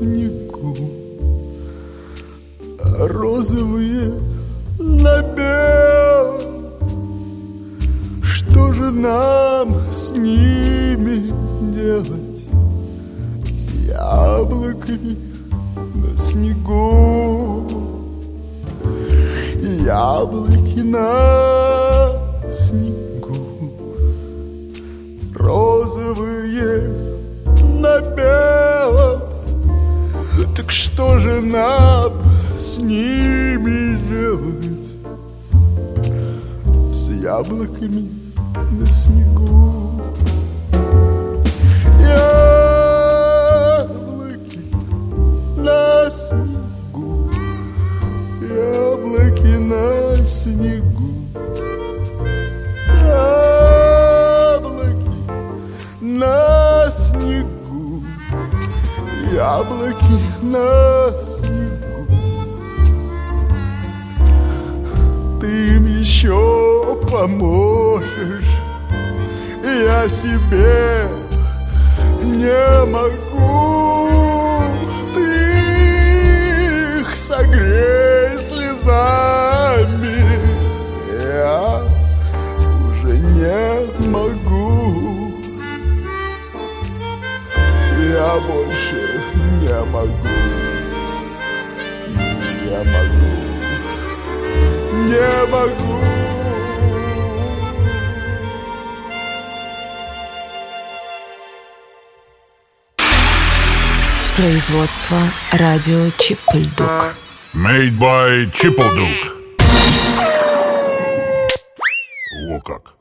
снегу, а розовые на белом. Что же нам с ними делать, с яблоками на снегу? Яблоки на снегу, розовые на белом. Так что же нам с ними делать, с яблоками на снегу? Яблоки на снегу, яблоки на снегу, яблоки на снегу, яблоки на снегу. Ты им еще поможешь, я себе не могу. Ты их согрей слезами, я уже не могу. Я больше не могу, не могу, не могу. Производство радио Чип-Ль-Дук. Made by Чип-Ль-Дук. О как!